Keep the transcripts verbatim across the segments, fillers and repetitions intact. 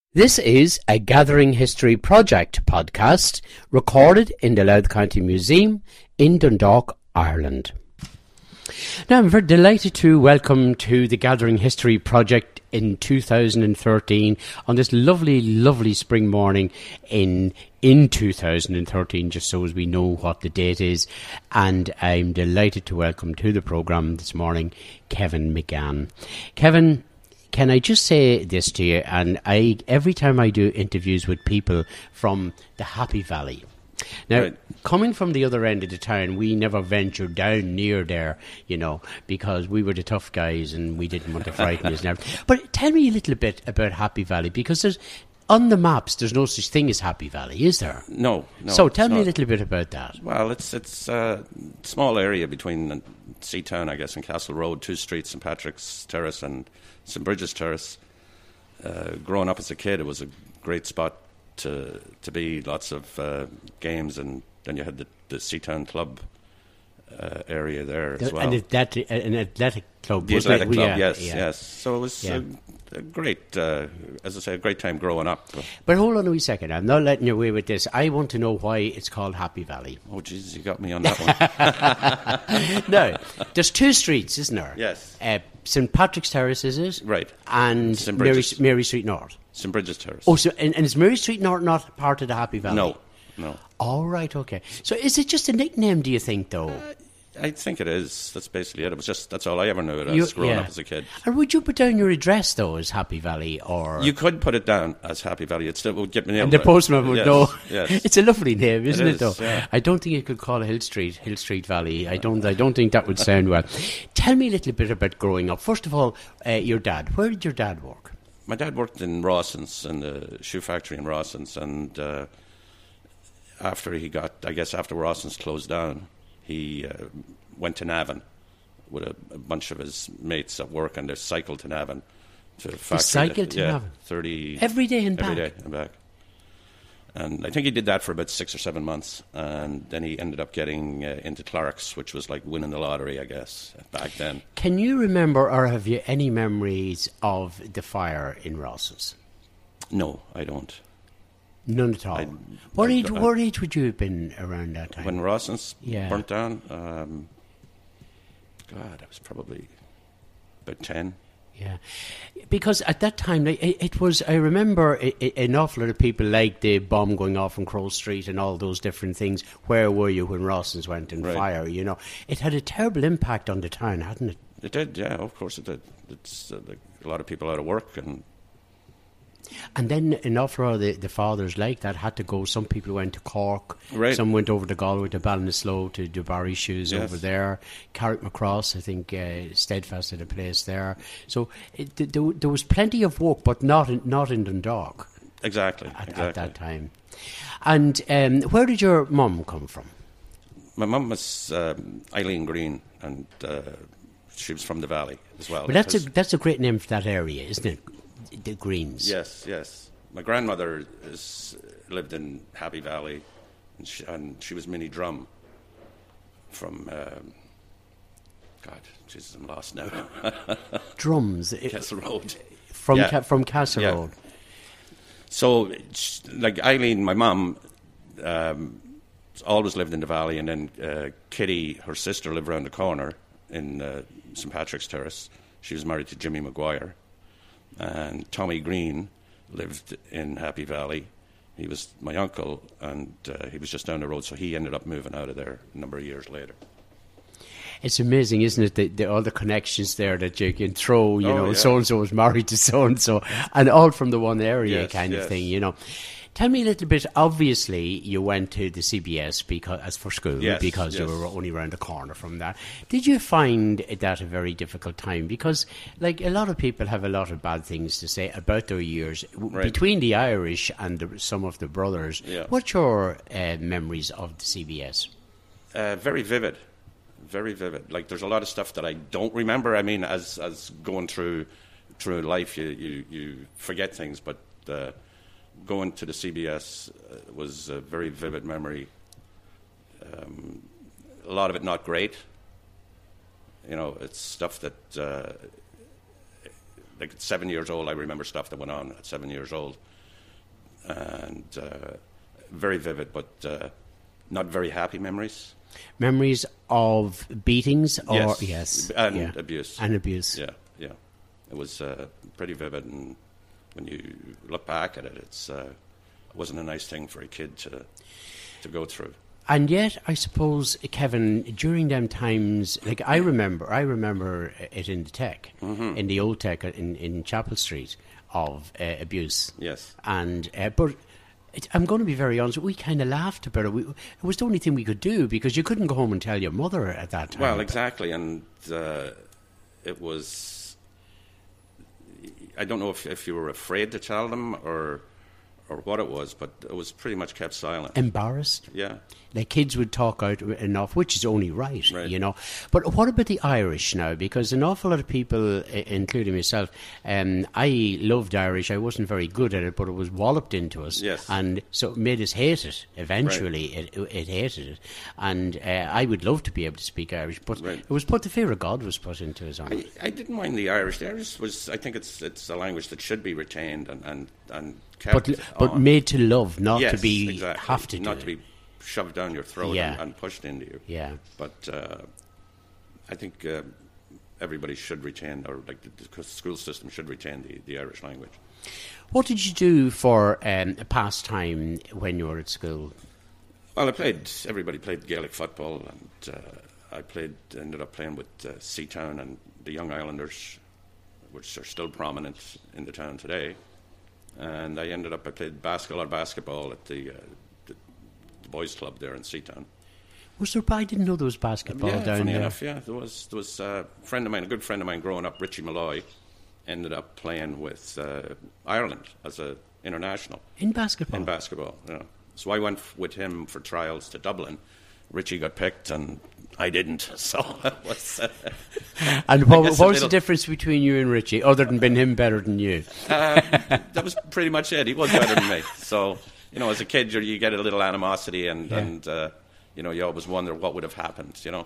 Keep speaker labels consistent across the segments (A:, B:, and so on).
A: This is a Gathering History Project podcast recorded in the Louth County Museum in Dundalk, Ireland. Now, I'm very delighted to welcome to the Gathering History Project in two thousand thirteen on this lovely, lovely spring morning in in two thousand thirteen, just so as we know what the date is. And I'm delighted to welcome to the programme this morning Kevin McGann. Kevin, can I just say this to you? And I, every time I do interviews with people from the Happy Valley, now, right. Coming from the other end of the town, we never ventured down near there, you know, because we were the tough guys and we didn't want to frighten us. But tell me a little bit about Happy Valley, because there's on the maps, there's no such thing as Happy Valley, is there?
B: No, no.
A: So tell me not. a little bit about that.
B: Well, it's it's a small area between Seatown, I guess, and Castle Road, two streets, Saint Patrick's Terrace and Saint Bridget's Terrace. Uh, growing up as a kid, it was a great spot to to be. Lots of uh, games, and then you had the, the Seatown Club uh, area there as well.
A: And that, an athletic club.
B: The
A: was
B: athletic
A: it?
B: club,
A: yeah,
B: yes,
A: yeah.
B: yes. So it was
A: yeah.
B: a, a great, uh, as I say, a great time growing up.
A: But hold on a wee second. I'm not letting you away with this. I want to know why it's called Happy Valley.
B: Oh, Jesus, you got me on that
A: one. No, there's two streets, isn't there?
B: Yes.
A: Uh, Saint Patrick's Terrace, is it?
B: Right.
A: And Mary, Mary Street North.
B: Saint Bridget's Terrace.
A: Oh, so and, and is Mary Street North not part of the Happy Valley?
B: No, no.
A: All right, okay. So is it just a nickname, do you think, though?
B: Uh, I think it is. That's basically it. It was just, that's all I ever knew it
A: you,
B: as growing
A: yeah.
B: up as a kid.
A: And would you put down your address, though, as Happy Valley? Or
B: you could put it down as Happy Valley. It still would get me.
A: And the postman would
B: yes,
A: know.
B: Yes.
A: It's a lovely name, isn't
B: it,
A: it,
B: is,
A: though?
B: Yeah.
A: I don't think you could call it Hill Street, Hill Street Valley. I don't I don't think that would sound well. Tell me a little bit about growing up. First of all, uh, your dad. Where did your dad work?
B: My dad worked in Rawson's, in the shoe factory in Rawson's, and uh, after he got, I guess after Rawson's closed down, he uh, went to Navan with a, a bunch of his mates at work, and they cycled to Navan to the factory.
A: They cycled to
B: yeah,
A: Navan?
B: thirty
A: Every day and
B: every
A: back?
B: Every day and back. And I think he did that for about six or seven months, and then he ended up getting uh, into Clark's, which was like winning the lottery, I guess, back then.
A: Can you remember, or have you any memories of the fire in Ross's?
B: No, I don't.
A: None at all. I, what, I, age, I, what age would you have been around that time?
B: When Rawson's
A: yeah.
B: burnt down? Um, God, I was probably about ten.
A: Yeah, because at that time it, it was. I remember it, it, an awful lot of people like the bomb going off on Crow Street and all those different things. Where were you when Rawson's went in
B: right.
A: fire? You know, it had a terrible impact on the town, hadn't it?
B: It did, yeah. Of course, it did. It's uh, like a lot of people out of work, and
A: and then an awful lot of the, the fathers like that had to go. Some people went to Cork.
B: Right.
A: Some went over to Galway to Ballinasloe to do Barry Shoes
B: yes.
A: over there. Carrickmacross, I think, uh, Steadfast had a place there. So it, th- th- there was plenty of work, but not in, not in Dundalk.
B: Exactly.
A: At,
B: exactly.
A: at that time. And um, where did your mum come from?
B: My mum was um, Eileen Green, and uh, she was from the Valley as well.
A: But that's a that's a great name for that area, isn't it? The Greens.
B: Yes, yes. My grandmother is, lived in Happy Valley, and she, and she was Minnie Drum from, um, God, Jesus, I'm lost now.
A: Drums?
B: Castle Road.
A: From,
B: yeah.
A: ca- from Castle
B: yeah.
A: Road.
B: So, like Eileen, my mum, um, always lived in the Valley, and then uh, Kitty, her sister, lived around the corner in uh, Saint Patrick's Terrace. She was married to Jimmy Maguire. And Tommy Green lived in Happy Valley. He was my uncle, and uh, he was just down the road, so he ended up moving out of there a number of years later.
A: It's amazing, isn't it, the, the, all the connections there that you can throw, you
B: oh,
A: know,
B: yeah.
A: so-and-so was married to so-and-so, and all from the one area
B: yes,
A: kind
B: yes.
A: of thing, you know. Tell me a little bit, obviously you went to the C B S because, as for school
B: yes,
A: because
B: yes.
A: you were only around the corner from that. Did you find that a very difficult time? Because, like, a lot of people have a lot of bad things to say about their years
B: right.
A: between the Irish and the, some of the brothers.
B: Yeah.
A: What's your uh, memories of the C B S?
B: Uh, very vivid. Very vivid. Like, there's a lot of stuff that I don't remember. I mean, as as going through through life, you, you, you forget things, but uh, going to the C B S uh, was a very vivid memory. Um, a lot of it not great. You know, it's stuff that, uh, like at seven years old, I remember stuff that went on at seven years old. and uh, very vivid, but uh, not very happy memories.
A: Memories of beatings, or
B: yes,
A: yes,
B: and
A: yeah.
B: abuse,
A: and abuse.
B: Yeah, yeah. It was uh, pretty vivid, and when you look back at it, it's uh, it wasn't a nice thing for a kid to to go through.
A: And yet, I suppose, Kevin, during them times, like I remember, I remember it in the tech,
B: mm-hmm.
A: in the old tech in, in Chapel Street, of uh, abuse.
B: Yes.
A: And uh, but it, I'm going to be very honest. We kind of laughed about it. We, it was the only thing we could do because you couldn't go home and tell your mother at that time.
B: Well, exactly, and uh, it was. I don't know if if you were afraid to tell them or. or what it was, but it was pretty much kept silent.
A: Embarrassed?
B: Yeah.
A: Like kids would talk out enough, which is only right,
B: right,
A: you know. But what about the Irish now? Because an awful lot of people, including myself, um, I loved Irish. I wasn't very good at it, but it was walloped into us.
B: Yes.
A: And so it made us hate it. Eventually,
B: right.
A: it, it hated it. And uh, I would love to be able to speak Irish, but
B: right.
A: it was put, the fear of God was put into us on
B: I,
A: it.
B: I didn't mind the Irish. The Irish was, I think it's it's a language that should be retained and, and, and kept
A: But, but
B: on.
A: made to love, not
B: yes,
A: to be,
B: exactly.
A: have to do
B: Not
A: it.
B: to be shoved down your throat
A: Yeah.
B: and, and pushed into you.
A: Yeah.
B: But uh, I think uh, everybody should retain, or like the, the school system should retain the, the Irish language.
A: What did you do for um, a pastime when you were at school?
B: Well, I played, everybody played Gaelic football, and uh, I played, ended up playing with uh, Seatown and the Young Islanders, which are still prominent in the town today. And I ended up, I played basketball or basketball at the, uh, the, the boys' club there in Seatown.
A: Was there, I didn't know there was basketball
B: yeah,
A: down
B: funny
A: there.
B: enough, yeah. There was, there was a friend of mine, a good friend of mine growing up, Richie Malloy, ended up playing with uh, Ireland as an international.
A: In basketball?
B: In basketball, yeah. So I went f- with him for trials to Dublin. Richie got picked and I didn't, so it was... Uh,
A: and what, what was
B: little,
A: the difference between you and Richie, other than being him better than you?
B: Um, that was pretty much it. He was better than me. So, you know, as a kid, you you get a little animosity and,
A: yeah.
B: and uh, you know, you always wonder what would have happened, you know,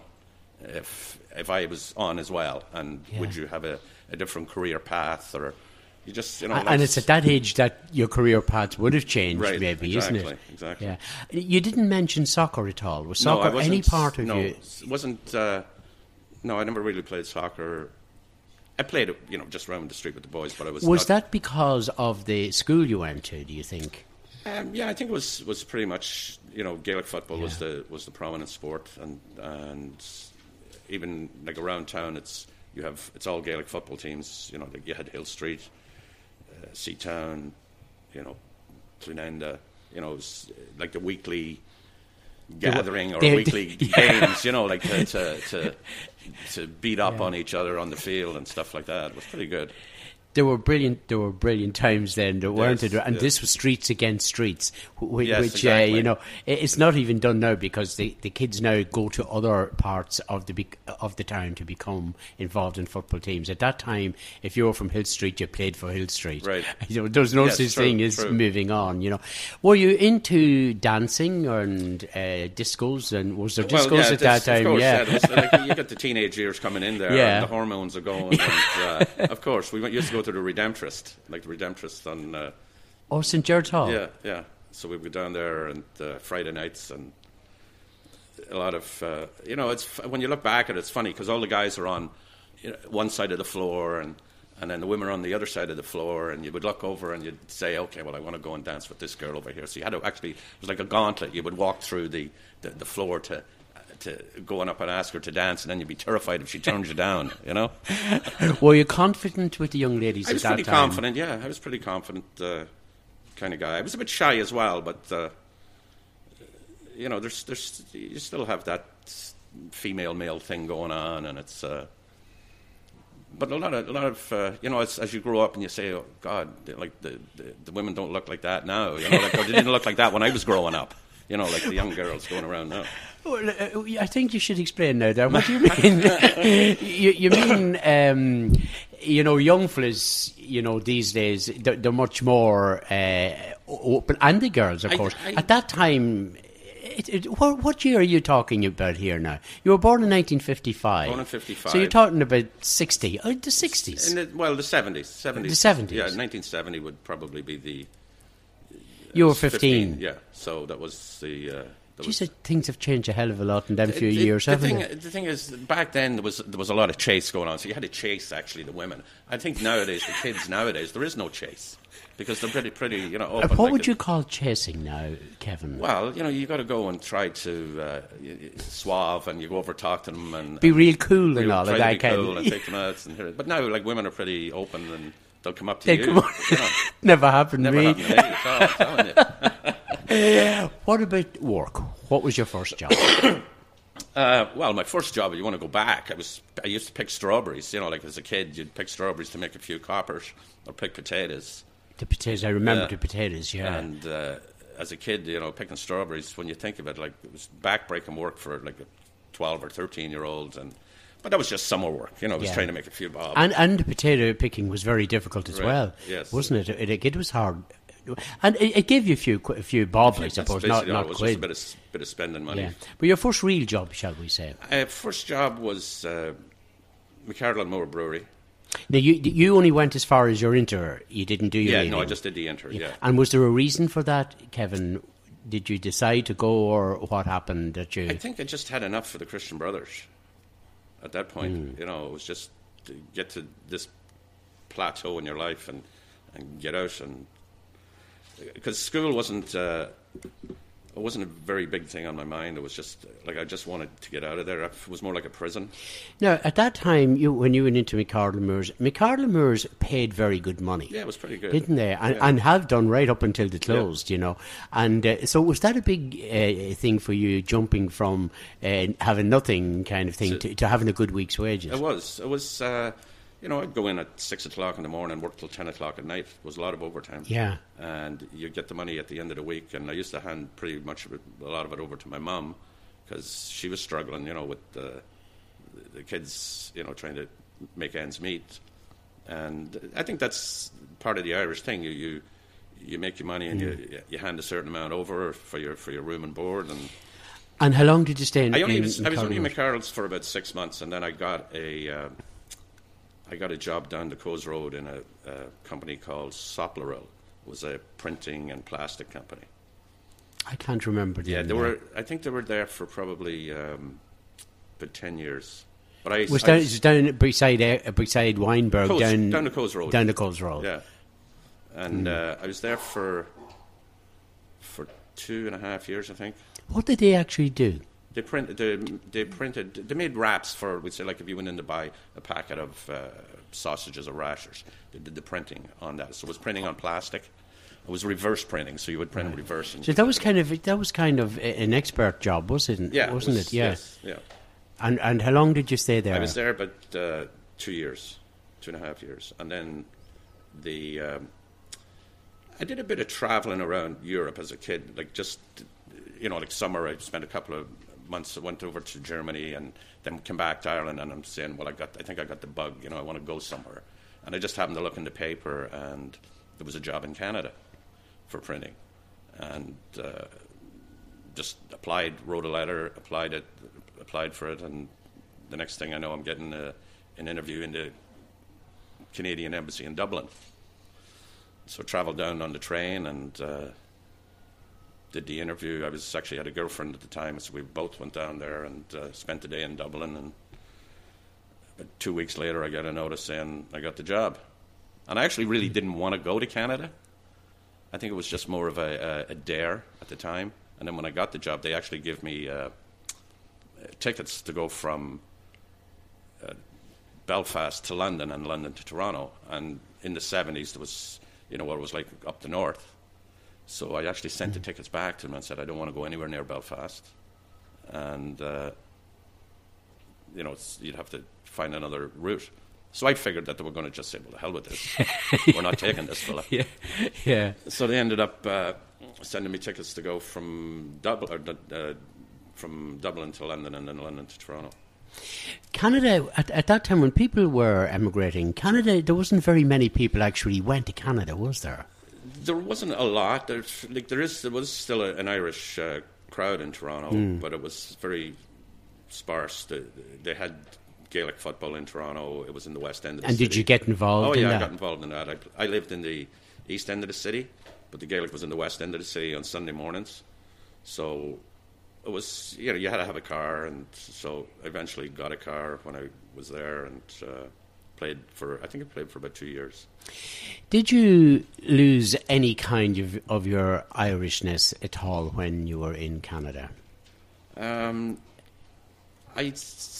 B: if if I was on as well. And
A: yeah.
B: would you have a, a different career path, or you just, you know...
A: And, and it's at that age that your career path would have changed,
B: right,
A: maybe,
B: exactly,
A: isn't it?
B: Exactly,
A: yeah. You didn't mention soccer at all. Was soccer
B: no, I
A: any part of
B: no,
A: you?
B: it wasn't... Uh, no, I never really played soccer. I played it, you know, just around the street with the boys, but I was
A: Was
B: not,
A: that because of the school you went to, do you think?
B: Um, yeah, I think it was was pretty much, you know, Gaelic football
A: Yeah.
B: was the was the prominent sport, and and even like around town, it's you have it's all Gaelic football teams. You know, like you had Hill Street, uh, Seatown, you know, Clunenda. You know, it was like the weekly gathering or
A: they-
B: weekly games. You know, like to to to, to beat up
A: Yeah.
B: on each other on the field and stuff like that. It was pretty good.
A: There were brilliant. There were brilliant times then, there weren't
B: Yes,
A: there? And
B: yes.
A: this was streets against streets, which,
B: Yes,
A: which uh,
B: exactly.
A: you know, it- it's not even done now because the, the kids now go to other parts of the bec- of the town to become involved in football teams. At that time, if you were from Hill Street, you played for Hill Street.
B: Right.
A: You know, there's no
B: Yes,
A: such
B: true,
A: thing as
B: true.
A: moving on. You know, were you into dancing and uh, discos? And was there discos
B: Well, yeah,
A: at that
B: this-
A: time?
B: Of course,
A: yeah.
B: yeah. There was, like, you got the teenage years coming in there,
A: Yeah.
B: and the hormones are going. And, uh, of course, we went, used to go to the Redemptorist, like the Redemptorist on. Uh,
A: Oh, Saint George Hall.
B: yeah, yeah. So we'd go down there and uh, Friday nights and a lot of, uh, you know, it's when you look back at it, it's funny because all the guys are on you know, one side of the floor and. And then the women are on the other side of the floor, and you would look over and you'd say, okay, well, I want to go and dance with this girl over here. So you had to actually, it was like a gauntlet. You would walk through the, the, the floor to to going up and ask her to dance, and then you'd be terrified if she turned you down, you know?
A: Were you confident with the young ladies
B: I was
A: at that
B: pretty
A: time?
B: confident, yeah. I was pretty confident uh, kind of guy. I was a bit shy as well, but, uh, you know, there's there's you still have that female-male thing going on, and it's... Uh, But a lot of, a lot of, uh, you know, as, as you grow up and you say, "Oh God, like the, the, the women don't look like that now." You know, like oh, they didn't look like that when I was growing up. You know, like the young girls going around now.
A: Well, uh, I think you should explain now, Dan. What do you mean? you, you mean, um, you know, young fellas, you know, these days, they're, they're much more uh, open, and the girls, of
B: I-
A: course.
B: I-
A: At that time, it, it, what, what year are you talking about here now? You were born in nineteen fifty-five.
B: Born in fifty-five.
A: So you're talking about sixty, oh, the sixties.
B: In the, well, the seventies, seventies,
A: The seventies.
B: Yeah, nineteen seventy would probably be the
A: You were fifteen.
B: Yeah, so that was the... Uh,
A: She said things have changed a hell of a lot in them few
B: the,
A: years,
B: the
A: haven't
B: thing,
A: they?
B: The thing is, back then there was there was a lot of chase going on, so you had to chase actually the women. I think nowadays, the kids nowadays, there is no chase because they're pretty, pretty, you know. Open,
A: what
B: like
A: would
B: a,
A: you call chasing now, Kevin?
B: Well, you know, you got to go and try to uh, suave, and you go over talk to them and
A: be
B: and
A: real cool
B: real,
A: and all
B: try
A: of
B: to
A: that
B: be
A: kind
B: cool
A: of.
B: and take them out and hear it. But now, like women are pretty open and they'll come up to
A: They
B: you.
A: come on.
B: You know.
A: Never happened
B: Never
A: to me.
B: happened to me at all, I'm telling you.
A: What about work? What was your first job?
B: Uh, well, my first job, you want to go back, I was I used to pick strawberries. You know, like as a kid, you'd pick strawberries to make a few coppers or pick potatoes.
A: The potatoes. I remember
B: Yeah.
A: the potatoes, yeah.
B: And uh, as a kid, you know, picking strawberries, when you think of it, like it was back-breaking work for like a twelve or thirteen-year-olds. and But that was just summer work. You know, I was
A: Yeah.
B: trying to make a few bob.
A: And and the potato picking was very difficult as
B: Right,
A: well,
B: yes.
A: wasn't it? It, it was hard, and it, it gave you a few qu- a few bob, I
B: That's
A: suppose,
B: basically
A: not
B: all.
A: not
B: It was
A: quid.
B: just a bit of, bit of spending money.
A: Yeah. But your first real job, shall we say?
B: Uh, first job was uh, McCardle and Moore Brewery.
A: Now you you only went as far as your inter. You didn't do your
B: Yeah,
A: reading.
B: no, I just did the inter, yeah.
A: And was there a reason for that, Kevin? Did you decide to go, or what happened that you?
B: I think I just had enough for the Christian Brothers at that point.
A: Mm.
B: You know, it was just to get to this plateau in your life and, and get out. And because school wasn't uh, it wasn't a very big thing on my mind. It was just like I just wanted to get out of there. It was more like a prison.
A: Now, at that time, you when you went into McCardle Moors, McCardle Moors paid very good money.
B: Yeah, it was pretty good,
A: didn't they? And,
B: Yeah.
A: and have done right up until they closed, you know. And uh, so, was that a big uh, thing for you, jumping from uh, having nothing kind of thing
B: So-
A: to, to having a good week's wages?
B: It was. It was. Uh, you know, I'd go in at six o'clock in the morning, work till ten o'clock at night. It was a lot of overtime.
A: Yeah.
B: And you get the money at the end of the week. And I used to hand pretty much of it, a lot of it over to my mum because she was struggling, you know, with the, the kids, you know, trying to make ends meet. And I think that's part of the Irish thing. You you, you make your money and you you hand a certain amount over for your for your room and board. And
A: And how long did you stay in?
B: I only
A: in
B: was, I was only in
A: McCardle?
B: McCardle's for about six months, and then I got a uh, I got a job down the Coes Road in a, a company called Sopleril. It was a printing and plastic company.
A: I can't remember. The
B: Yeah,
A: name
B: they
A: now.
B: were. I think they were there for probably um, about ten years. But I
A: Was
B: I
A: down, it was down beside uh, beside Weinberg,
B: Coes-
A: down
B: down the Coes Road.
A: down the Coes Road.
B: Yeah, and uh, I was there for for two and a half years, I think.
A: What did they actually do?
B: They printed. They, they printed. They made wraps for. We'd say, like if you went in to buy a packet of uh, sausages or rashers, they did the printing on that. So it was printing on plastic. It was reverse printing, so you would print in reverse. And
A: So that was kind of that was kind of a- an expert job, wasn't it?
B: yeah,
A: wasn't
B: was-
A: it? Yeah.
B: Yes, yeah.
A: And and how long did you stay there?
B: I was there about uh, two years, two and a half years, and then the. Um, I did a bit of traveling around Europe as a kid, like just, you know, like summer. I spent a couple of months. I went over to Germany and then came back to Ireland. And I'm saying, well, I got, I think I got the bug. You know, I want to go somewhere. And I just happened to look in the paper, and there was a job in Canada for printing, and uh, just applied, wrote a letter, applied it, applied for it, and the next thing I know, I'm getting a, an interview in the Canadian Embassy in Dublin. So I travelled down on the train and uh, did the interview. I was actually had a girlfriend at the time, so we both went down there and uh, spent the day in Dublin. And about two weeks later, I got a notice saying I got the job. And I actually really didn't want to go to Canada. I think it was just more of a, a, a dare at the time. And then when I got the job, they actually gave me uh, tickets to go from uh, Belfast to London and London to Toronto. And in the seventies, there was, you know, what it was like up the north. So I actually sent the tickets back to them and said, I don't want to go anywhere near Belfast. And, uh, you know, it's, you'd have to find another route. So I figured that they were going to just say, well, the hell with this. We're not taking this fella.
A: Yeah, yeah.
B: So they ended up uh, sending me tickets to go from Dublin, or, uh, from Dublin to London and then London to Toronto.
A: Canada, at, at that time when people were emigrating, Canada, there wasn't very many people actually went to Canada, was there?
B: There wasn't a lot. There's, like, there is, there was still a, an Irish uh, crowd in Toronto, mm. but it was very sparse. They, they had Gaelic football in Toronto. It was in the west end of the
A: and
B: city.
A: And did you get involved
B: oh,
A: in
B: yeah,
A: that?
B: I got involved in that. I, I lived in the east end of the city, but the Gaelic was in the west end of the city on Sunday mornings. So it was, you know, you had to have a car, and so I eventually got a car when I was there, and uh, played for, I think I played for about two years.
A: Did you lose any kind of, of your Irishness at all when you were in Canada?
B: Um, I,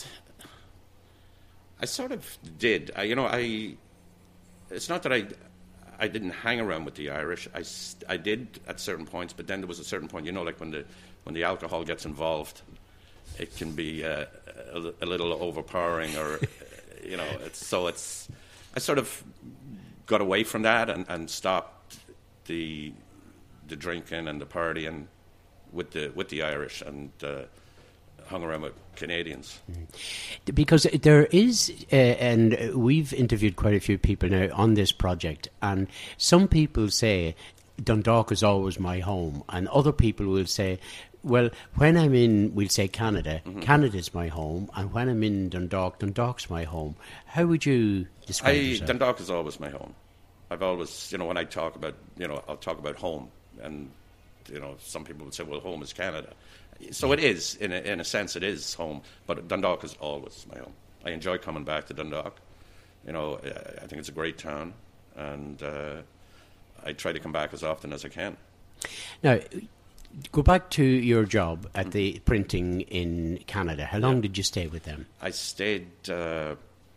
B: I sort of did. I, you know, I, it's not that I, I didn't hang around with the Irish. I, I did at certain points, but then there was a certain point, you know, like when the when the alcohol gets involved, it can be uh, a, a little overpowering, or you know, it's, so it's. I sort of got away from that and, and stopped the the drinking and the partying with the with the Irish, and uh, hung around with Canadians.
A: Because there is, uh, and we've interviewed quite a few people now on this project, and some people say Dundalk is always my home, and other people will say, well, when I'm in, we'll say Canada, mm-hmm. Canada's my home, and when I'm in Dundalk, Dundalk's my home. How would you describe
B: I,
A: yourself?
B: Dundalk is always my home. I've always, you know, when I talk about, you know, I'll talk about home, and, you know, some people would say, well, home is Canada. So yeah. It is, in a, in a sense, it is home, but Dundalk is always my home. I enjoy coming back to Dundalk. You know, I think it's a great town, and uh, I try to come back as often as I can.
A: Now, go back to your job at the printing in Canada. How long yeah. did you stay with them?
B: I stayed uh,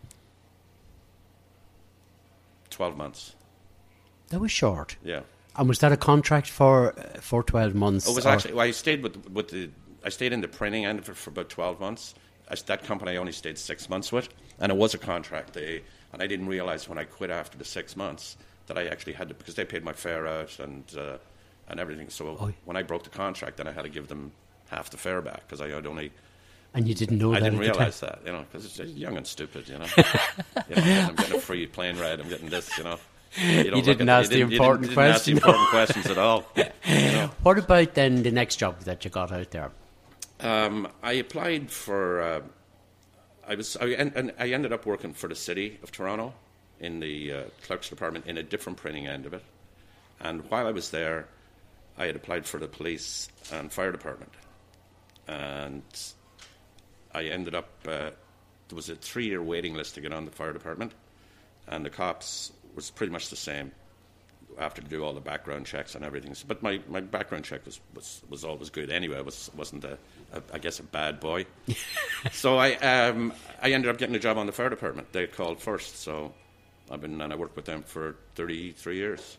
B: twelve months.
A: That was short.
B: Yeah.
A: And was that a contract for uh, for twelve months?
B: It was
A: or?
B: actually. Well, I stayed with with the. I stayed in the printing end of it for about twelve months. I, that company I only stayed six months with, and it was a contract. They and I didn't realize when I quit after the six months that I actually had to, because they paid my fare out and uh, and everything. So
A: oh.
B: when I broke the contract, then I had to give them half the fare back, because I had only.
A: And you didn't know
B: I
A: that?
B: I didn't
A: at
B: realize
A: the time.
B: that, you know, because it's young and stupid, you know. you know I'm getting a free plane ride. I'm getting this, you know. You,
A: you didn't ask the important questions.
B: You didn't ask the important questions at all. You know?
A: What about then the next job that you got out there?
B: Um, I applied for. Uh, I was. I, and I ended up working for the city of Toronto in the uh, clerks department in a different printing end of it. And while I was there, I had applied for the police and fire department, and I ended up. Uh, there was a three-year waiting list to get on the fire department, and the cops was pretty much the same after to do all the background checks and everything. But my, my background check was, was, was always good anyway. I was, wasn't, a, a, I guess, a bad boy. So I um, I ended up getting a job on the fire department. They called first, so I've been and I worked with them for thirty-three years.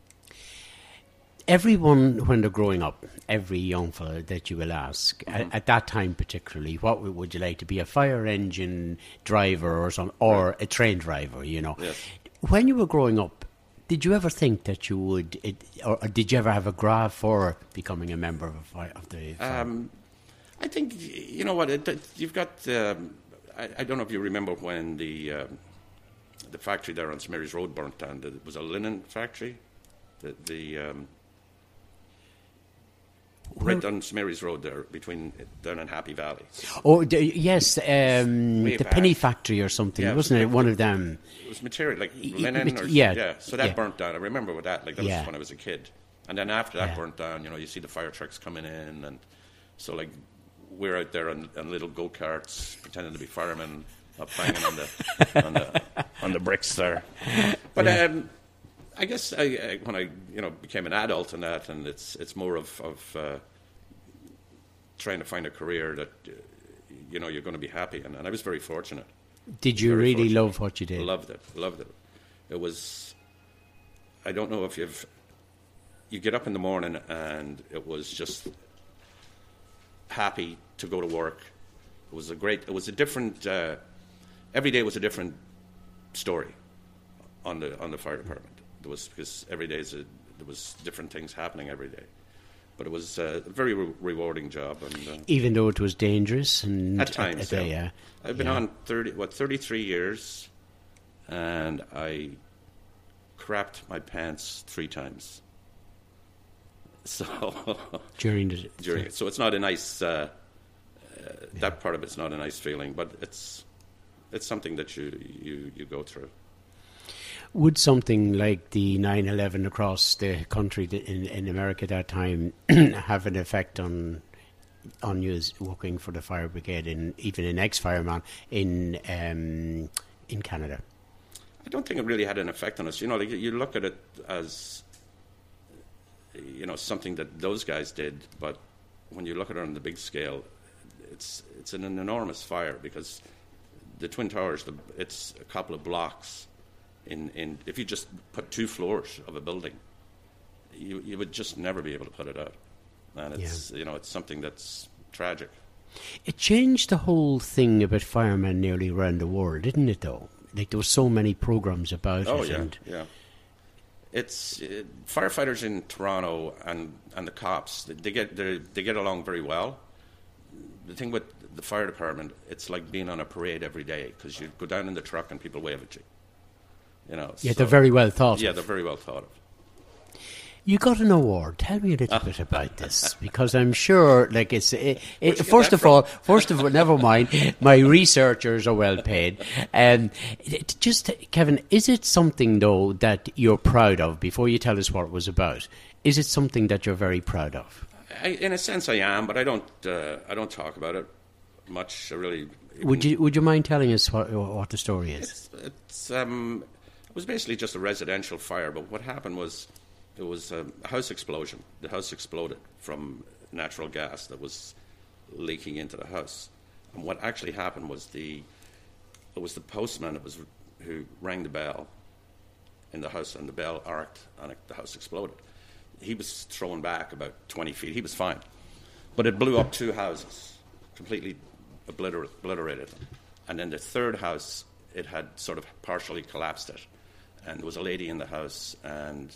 A: Everyone, when they're growing up, every young fellow that you will ask,
B: mm-hmm.
A: at, at that time particularly, what would you like to be, a fire engine driver or some, or right. a train driver, you know?
B: Yes.
A: When you were growing up, did you ever think that you would, it, or, or did you ever have a graph for becoming a member of, a fire, of the fire? Um,
B: I think, you know what, it, it, you've got, um, I, I don't know if you remember when the um, the factory there on Saint Mary's Road burnt down. It was a linen factory. The, the um, right on Saint Mary's Road there, between down in Happy Valley.
A: Oh, the, yes, um, the
B: back.
A: Penny Factory or something, yeah, wasn't it? Was, it one of them?
B: It was material, like linen. Or,
A: yeah.
B: yeah. So that
A: yeah.
B: burnt down. I remember with that. Like, that
A: yeah.
B: was when I was a kid. And then after that
A: yeah.
B: burnt down, you know, you see the fire trucks coming in. And so, like, we're out there on, on little go-karts, pretending to be firemen, up banging on the, on the on the bricks there. But yeah. um, I guess I, I, when I, you know, became an adult and that, and it's it's more of, of uh, trying to find a career that, uh, you know, you're going to be happy in. And I was very fortunate.
A: Did you
B: very
A: really
B: fortunate.
A: love what you did?
B: Loved it. Loved it. It was, I don't know if you've, you get up in the morning and it was just happy to go to work. It was a great, it was a different, uh, every day was a different story on the on the fire department. There was, because every day is a, there was different things happening every day. But it was a very re- rewarding job. And, uh,
A: even though it was dangerous? And
B: at times,
A: at, at,
B: yeah.
A: yeah.
B: I've been
A: yeah.
B: on thirty, what, thirty-three years, and I crapped my pants three times. So
A: during the
B: during it, so it's not a nice. Uh, uh, yeah. That part of it's not a nice feeling, but it's it's something that you you, you go through.
A: Would something like the nine eleven across the country in, in America at that time have an effect on on you as working for the fire brigade, and even an ex-fireman in um, in Canada?
B: I don't think it really had an effect on us. You know, like, you look at it as, you know, something that those guys did, but when you look at it on the big scale, it's it's an, an enormous fire, because the Twin Towers, the, it's a couple of blocks. In, in if you just put two floors of a building, you you would just never be able to put it out, and it's yeah. you know it's something that's tragic.
A: It changed the whole thing about firemen nearly around the world, didn't it? Though, like there were so many programs about
B: oh,
A: it.
B: Oh yeah,
A: and
B: yeah. It's uh, firefighters in Toronto and, and the cops. They, they get they get along very well. The thing with the fire department, it's like being on a parade every day, because you go down in the truck and people wave at you. You know,
A: yeah,
B: so,
A: they're very well thought
B: Yeah,
A: of.
B: they're very well thought of.
A: You got an award. Tell me a little bit about this, because I'm sure, like it's. It, it, first of
B: from?
A: all, first of all, never mind. My researchers are well paid. Um, it, just, Kevin, is it something though that you're proud of? Before you tell us what it was about, is it something that you're very proud of?
B: I, in a sense, I am, but I don't. Uh, I don't talk about it much. I really.
A: Would you Would you mind telling us what what the story is?
B: It's, it's um, it was basically just a residential fire, but what happened was. It was a house explosion. The house exploded from natural gas that was leaking into the house. And what actually happened was the it was the postman that was who rang the bell in the house, and the bell arced and it, the house exploded. He was thrown back about twenty feet. He was fine, but it blew up two houses, completely obliter- obliterated them. And then the third house, it had sort of partially collapsed it, and there was a lady in the house, and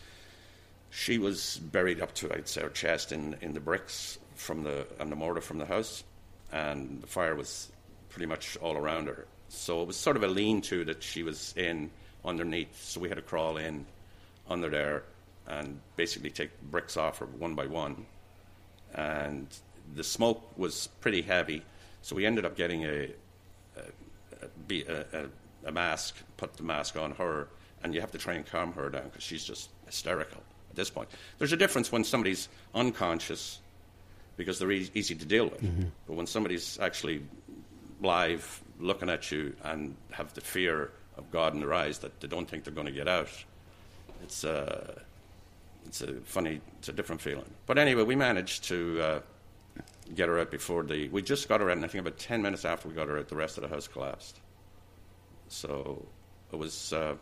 B: she was buried up to, I'd say, her chest in, in the bricks from the and the mortar from the house, and the fire was pretty much all around her. So it was sort of a lean-to that she was in underneath. So we had to crawl in under there and basically take bricks off her one by one. And the smoke was pretty heavy, so we ended up getting a a, a, a, a mask, put the mask on her, and you have to try and calm her down because she's just hysterical. At this point, there's a difference when somebody's unconscious, because they're e- easy to deal with. Mm-hmm. But when somebody's actually live, looking at you, and have the fear of God in their eyes that they don't think they're going to get out, it's a, it's a funny, it's a different feeling. But anyway, we managed to uh, get her out before the. We just got her out, and I think about ten minutes after we got her out, the rest of the house collapsed. So it was. Uh,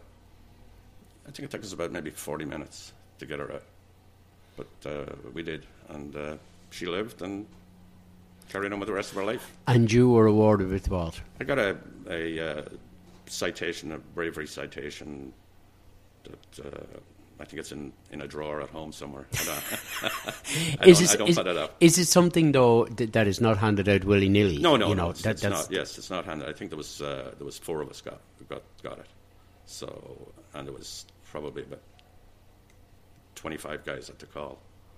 B: I think it took us about maybe forty minutes to get her out, but uh, we did, and uh, she lived and carried on with the rest of her life.
A: And you were awarded with what?
B: I got a, a uh, citation, a bravery citation that uh, I think it's in, in a drawer at home somewhere. I don't, I
A: is
B: don't,
A: it,
B: I don't
A: is,
B: put it up.
A: Is it something though that, that is not handed out willy nilly?
B: No, no,
A: you
B: no.
A: know,
B: It's,
A: that,
B: it's not. Yes, it's not handed. I think there was uh, there was four of us got got got it. So, and there was probably about twenty-five guys at the call.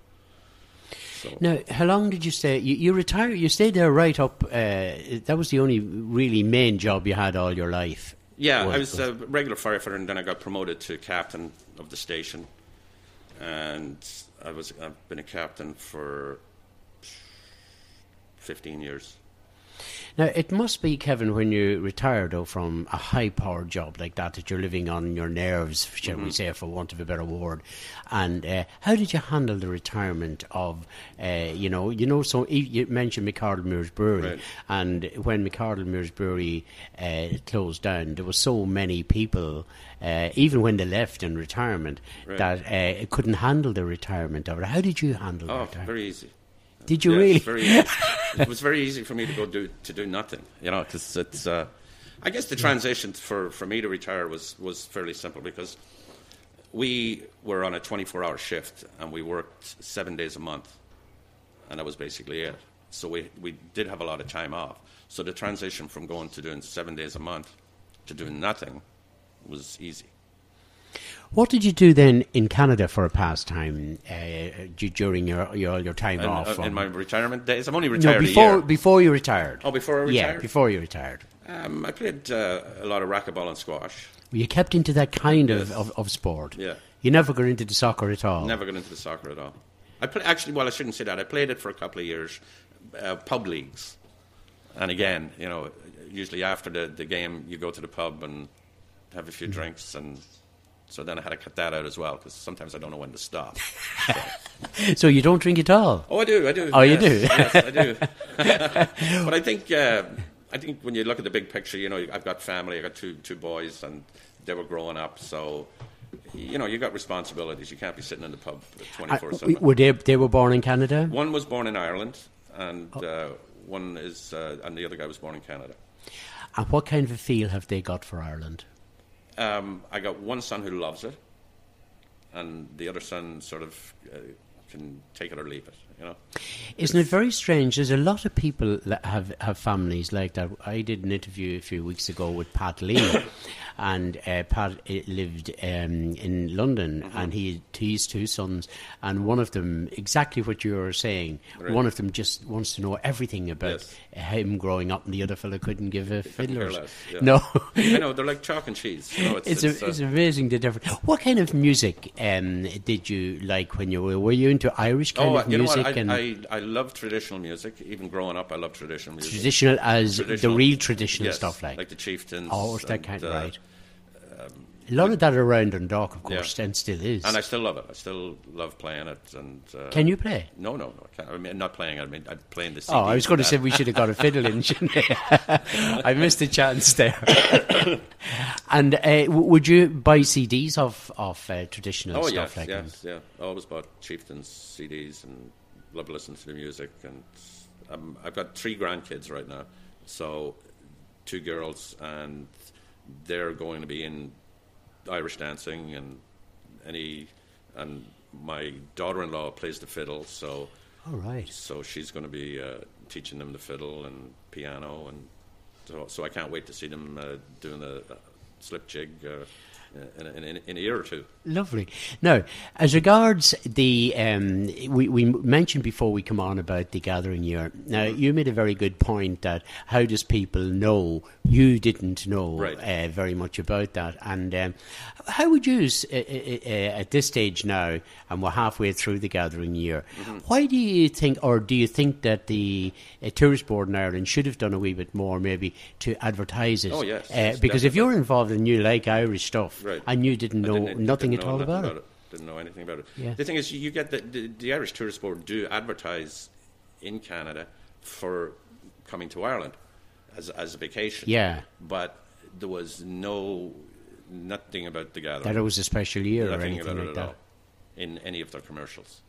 B: So.
A: Now, how long did you stay? You, you retired. You stayed there right up. Uh, that was the only really main job you had all your life.
B: Yeah,
A: was,
B: I was a regular firefighter, and then I got promoted to captain of the station. And I was I've been a captain for fifteen years.
A: Now, it must be, Kevin, when you retire, though, from a high-powered job like that, that you're living on your nerves, shall mm-hmm. we say, for want of a better word. And uh, how did you handle the retirement of, uh, you know, you know, so you mentioned McArdle Mears Brewery, right. And when McArdle Mears Brewery uh, closed down, there were so many people, uh, even when they left in retirement, right. that uh, couldn't handle the retirement of it. How did you handle
B: oh,
A: that? Oh,
B: very easy.
A: Did you
B: yes,
A: really?
B: Very easy. It was very easy for me to go do to do nothing, you know, because it's. Uh, I guess the transition for, for me to retire was, was fairly simple, because we were on a twenty-four hour shift and we worked seven days a month, and that was basically it. So we we did have a lot of time off. So the transition from going to doing seven days a month to doing nothing was easy.
A: What did you do then in Canada for a pastime uh, during your your, your time
B: and,
A: off?
B: Uh, in my retirement days? I'm only retired
A: no, before,
B: a year.
A: before you retired.
B: Oh, before I retired?
A: Yeah, before you retired.
B: Um, I played uh, a lot of racquetball and squash.
A: You kept into that kind
B: Yes.
A: of, of, of sport.
B: Yeah.
A: You never got into the soccer at all.
B: Never got into the soccer at all. I play, actually, well, I shouldn't say that. I played it for a couple of years, uh, pub leagues. And again, you know, usually after the, the game, you go to the pub and have a few
A: Mm.
B: drinks. And so then I had to cut that out as well, because sometimes I don't know when to stop.
A: So you don't drink at all?
B: Oh, I do, I do.
A: Oh, you
B: yes,
A: do?
B: Yes, I do. But I think, uh, I think when you look at the big picture, you know, I've got family, I've got two two boys, and they were growing up, so, you know, you got responsibilities. You can't be sitting in the pub twenty-four seven.
A: Uh, were they, they were born in Canada?
B: One was born in Ireland, and uh, one is, uh, and the other guy was born in Canada.
A: And what kind of a feel have they got for Ireland?
B: Um, I got one son who loves it, and the other son sort of uh, can take it or leave it, you know.
A: Isn't it very strange? There's a lot of people that have, have families like that. I did an interview a few weeks ago with Pat Lee, and uh, Pat uh, lived um, in London,
B: Mm-hmm.
A: and he had his two sons, and one of them, exactly what you were saying,
B: Right.
A: one of them just wants to know everything about
B: Yes.
A: him growing up, and the other fellow couldn't give a fiddler.
B: care less, yeah.
A: No.
B: I know, they're like chalk and cheese. You know, it's,
A: It's,
B: it's,
A: a,
B: uh,
A: it's amazing the difference. What kind of music um, did you like when you were? Were you into Irish kind
B: Oh,
A: of
B: you know
A: music
B: what? I,
A: and
B: I, I love traditional music. Even growing up, I love traditional music.
A: traditional as
B: Traditional-
A: the real traditional
B: yes,
A: stuff, like?
B: like the Chieftains.
A: Oh, it's that
B: and,
A: kind,
B: uh,
A: right? A lot of that around Dundalk, of
B: Yeah.
A: course, and still is.
B: And I still love it. I still love playing it. And uh,
A: Can you play?
B: No, no, no. I can't. I mean, not playing it. I mean, I'm playing the C Ds.
A: Oh, I was going to
B: and
A: say
B: that.
A: we should have got a fiddle in, shouldn't we? I missed the chance there. And uh, w- would you buy C Ds of of uh, traditional
B: Oh,
A: stuff
B: yes,
A: like
B: yes,
A: that?
B: yeah. I always bought Chieftains C Ds and love listening to the music. And um, I've got three grandkids right now. So two girls, and they're going to be in Irish dancing and any, and my daughter-in-law plays the fiddle, so
A: All right.
B: so she's going to be uh, teaching them the fiddle and piano, and so, so I can't wait to see them uh, doing the uh, slip jig uh, in, in, in, in a year or two.
A: Lovely. Now, as regards the, um, we, we mentioned before we come on about the gathering year. Now, you made a very good point that how does people know? You didn't know
B: Right.
A: uh, very much about that. And um, how would you, s- uh, uh, uh, at this stage now, and we're halfway through the gathering year,
B: Mm-hmm.
A: why do you think, or do you think that the uh, Tourist Board in Ireland should have done a wee bit more maybe to advertise it?
B: Oh, yes,
A: Uh,
B: yes,
A: because if
B: definitely.
A: you're involved and you like Irish stuff,
B: Right.
A: and you didn't
B: I
A: know
B: didn't-
A: nothing
B: didn't
A: at
B: know
A: all
B: nothing
A: about it.
B: Didn't know anything about it.
A: Yeah.
B: The thing is, you get the, the, the Irish Tourist Board do advertise in Canada for coming to Ireland as as a vacation.
A: Yeah.
B: But there was no nothing about the gathering.
A: That it was a special year or
B: nothing
A: anything
B: about it
A: like
B: at
A: that.
B: all in any of their commercials.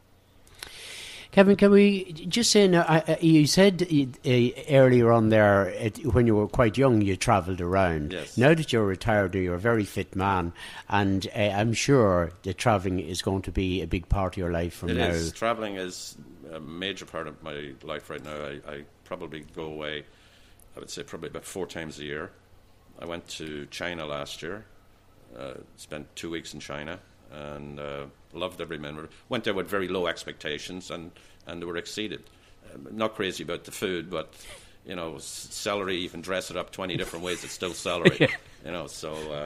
A: Kevin, can we just say now? I- I- You said uh, earlier on there, it, when you were quite young, you travelled around.
B: Yes.
A: Now that you're retired, you're a very fit man, and uh, I'm sure that travelling is going to be a big part of your life from
B: It
A: now.
B: is. Traveling is a major part of my life right now. I, I probably go away, I would say probably about four times a year. I went to China last year, uh, spent two weeks in China, and uh, loved every minute. Went there with very low expectations, and, and they were exceeded. Um, not crazy about the food, but, you know, s- celery, you can dress it up twenty different ways, it's still celery.
A: Yeah.
B: You know, so... Uh,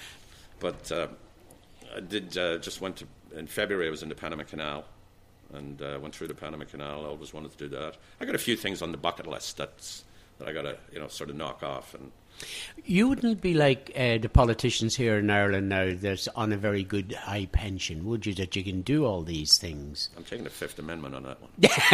B: but uh, I did uh, just went to... In February, I was in the Panama Canal, and uh, went through the Panama Canal. I always wanted to do that. I got a few things on the bucket list that's, that I got to, you know, sort of knock off. And
A: You wouldn't be like uh, the politicians here in Ireland now that's on a very good high pension, would you, that you can do all these things?
B: I'm taking the Fifth Amendment on that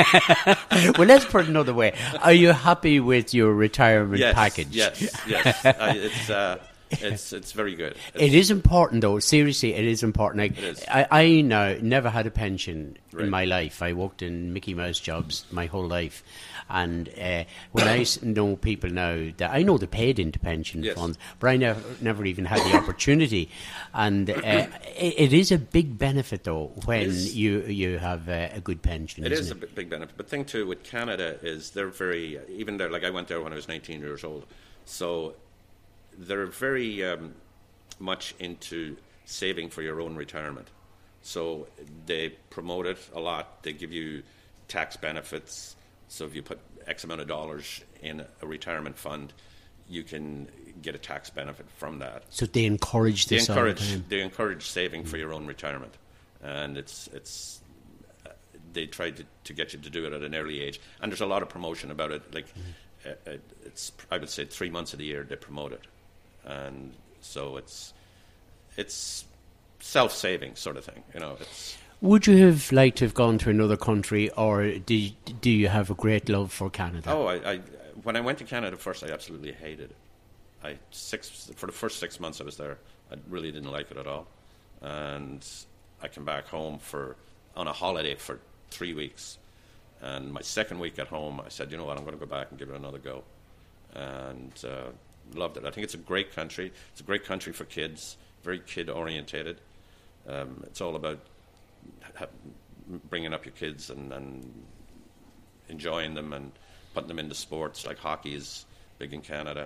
B: one.
A: Well, let's put it another way. Are you happy with your retirement
B: yes,
A: package?
B: Yes, yes. I, it's, uh, it's, it's very good. It's,
A: It is important, though. Seriously, it is important. Like,
B: It is.
A: I, I now never had a pension
B: Right.
A: in my life. I worked in Mickey Mouse jobs my whole life. And uh, when I s- know people now that I know they paid into pension
B: Yes.
A: funds, but I never, never even had the opportunity. And uh, it, it is a big benefit, though, when
B: is.
A: you you have uh, a good pension.
B: It
A: isn't
B: is a big big benefit. But thing too with Canada is they're very even there. Like I went there when I was nineteen years old, so they're very um, much into saving for your own retirement. So they promote it a lot. They give you tax benefits. So if you put X amount of dollars in a retirement fund, you can get a tax benefit from that.
A: So they encourage
B: They
A: this all the
B: encourage
A: time.
B: they encourage saving for your own retirement, and it's it's uh, they try to, to get you to do it at an early age. And there's a lot of promotion about it. Like uh, uh, it's I would say three months of the year they promote it, and so it's it's self-saving sort of thing. You know, it's.
A: Would you have liked to have gone to another country, or do you, do you have a great love for Canada?
B: Oh, I, I when I went to Canada first, I absolutely hated it. I six for the first six months I was there, I really didn't like it at all, and I came back home for on a holiday for three weeks, and my second week at home, I said, you know what, I'm going to go back and give it another go, and uh, loved it. I think it's a great country. It's a great country for kids, very kid orientated. Um, it's all about ha- bringing up your kids and, and enjoying them and putting them into sports like hockey is big in Canada.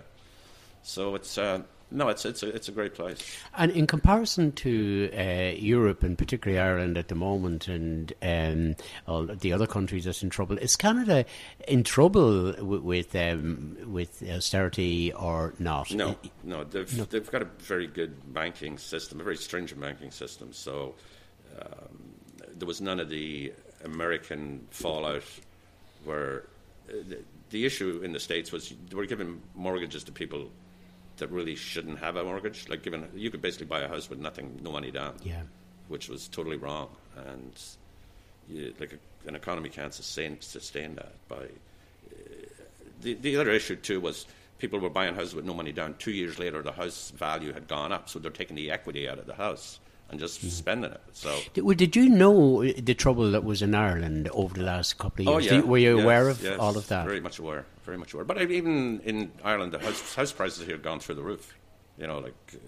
B: So it's uh, no, it's it's a, it's a great place.
A: And in comparison to uh, Europe and particularly Ireland at the moment, and um, all the other countries that's in trouble, is Canada in trouble w- with um, with austerity or not?
B: No, no, they've
A: No.
B: they've got a very good banking system, a very stringent banking system. So um, there was none of the American fallout where uh, the, the issue in the States was they were giving mortgages to people that really shouldn't have a mortgage. Like, given you could basically buy a house with nothing, no money down,
A: Yeah.
B: which was totally wrong. And you, like a, an economy can't sustain sustain that. By uh, the the other issue too was people were buying houses with no money down. Two years later, the house value had gone up, so they're taking the equity out of the house and just mm. spending it. So,
A: Did, well, did you know the trouble that was in Ireland over the last couple of
B: oh
A: years?
B: yeah,
A: Did- were you
B: yes,
A: aware of
B: yes,
A: all of that?
B: Very much aware, very much aware. But I, even in Ireland, the house house prices here have gone through the roof. You know, like uh,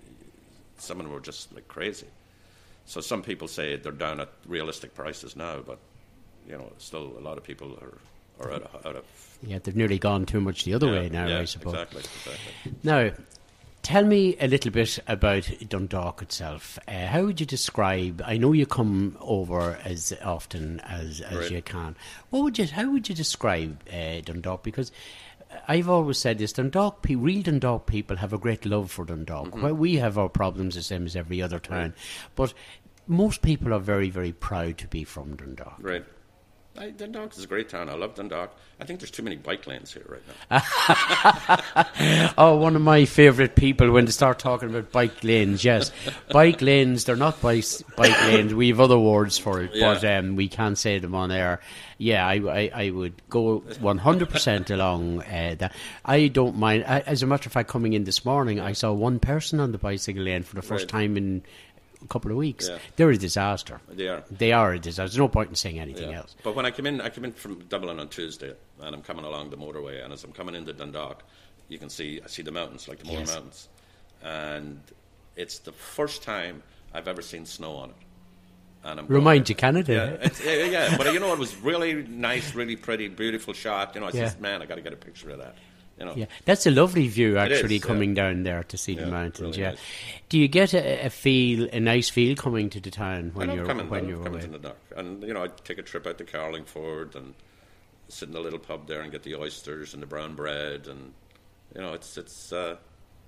B: some of them were just like crazy. So some people say they're down at realistic prices now, but you know, still a lot of people are, are out of out of.
A: Yeah, they've nearly gone too much the other
B: yeah,
A: way now,
B: yeah,
A: I suppose.
B: Exactly, exactly.
A: Now, tell me a little bit about Dundalk itself. Uh, how would you describe? I know you come over as often as, as
B: Right.
A: you can. What would you? How would you describe uh, Dundalk? Because I've always said this: Dundalk, pe- real Dundalk people have a great love for Dundalk.
B: Mm-hmm.
A: Well, we have our problems the same as every other town, but most people are very, very proud to be from Dundalk.
B: Right. I, Dundalk is a great town. I love Dundalk. I think there's too many bike lanes here right now.
A: Oh, one of my favourite people when they start talking about bike lanes. Yes, bike lanes. They're not bike bike lanes. We have other words for it,
B: Yeah.
A: but um, we can't say them on air. Yeah, I, I, I would go one hundred percent along uh, that. I don't mind. I, as a matter of fact, coming in this morning, I saw one person on the bicycle lane for the first
B: Right.
A: time in a couple of weeks.
B: Yeah.
A: They're a disaster.
B: They are.
A: They are a disaster. There's no point in saying anything
B: Yeah.
A: else.
B: But when I come in, I come in from Dublin on Tuesday, and I'm coming along the motorway. And as I'm coming into Dundalk, you can see I see the mountains, like the Mourne
A: Yes.
B: Mountains, and it's the first time I've ever seen snow on it. And I'm
A: Remind
B: going,
A: you, Canada.
B: yeah, it's, yeah, yeah. But you know, it was really nice, really pretty, beautiful shot. You know, I
A: Yeah.
B: said, man, I got to get a picture of that. You know,
A: Yeah, that's a lovely view actually
B: is, yeah.
A: coming down there to see the
B: Yeah,
A: mountains.
B: really
A: Yeah,
B: nice.
A: do you get a, a feel, a nice feel coming to the town
B: I
A: when
B: love
A: you're
B: coming, I
A: when
B: love
A: you're
B: coming
A: away?
B: to Dundalk, and you know, I take a trip out to Carlingford and sit in a little pub there and get the oysters and the brown bread, and you know, it's it's. Uh,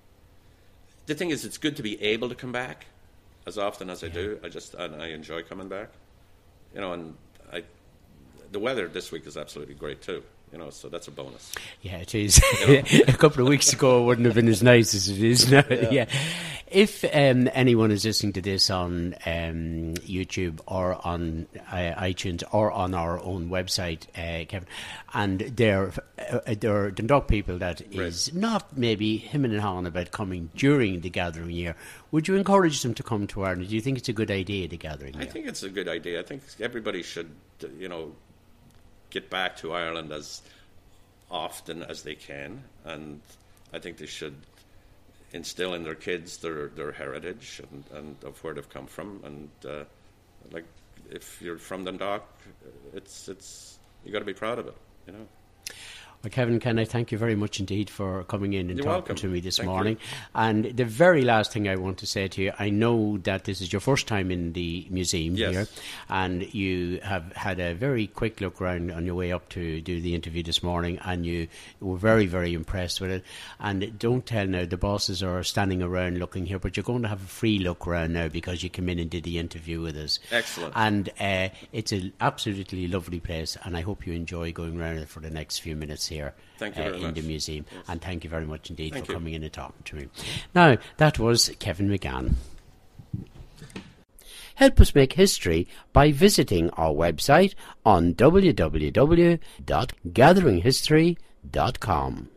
B: the thing is, it's good to be able to come back as often as I do. I just and I enjoy coming back, you know, and I. The weather this week is absolutely great too. You know, so that's a bonus.
A: Yeah, it is. A couple of weeks ago, it wouldn't have been as nice as it is now. Yeah.
B: Yeah.
A: If um, anyone is listening to this on um, YouTube or on uh, iTunes or on our own website, uh, Kevin, and they're, uh, they're Dundalk people that is
B: Right.
A: not maybe him and hawing about coming during the gathering year, would you encourage them to come to Ireland? Do you think it's a good idea, the gathering
B: I
A: year?
B: think it's a good idea. I think everybody should, you know, get back to Ireland as often as they can, and I think they should instill in their kids their their heritage and, and of where they've come from. And uh, like, if you're from Dundalk, it's it's you got to be proud of it, you know.
A: Well, Kevin, can I thank you very much indeed for coming in and
B: You're
A: talking
B: welcome.
A: to me this
B: Thank
A: morning.
B: you.
A: And the very last thing I want to say to you, I know that this is your first time in the museum
B: Yes.
A: here, and you have had a very quick look around on your way up to do the interview this morning, and you were very, very impressed with it. And don't tell now, the bosses are standing around looking here, but you're going to have a free look around now because you came in and did the interview with us.
B: Excellent.
A: And uh, it's an absolutely lovely place, and I hope you enjoy going around it for the next few minutes here.
B: Thank you
A: uh,
B: very
A: in
B: much.
A: the museum.
B: Yes.
A: And thank you very much indeed
B: Thank
A: for
B: you.
A: coming in and talking to me. Now, that was Kevin McGann. Help us make history by visiting our website on w w w dot gathering history dot com.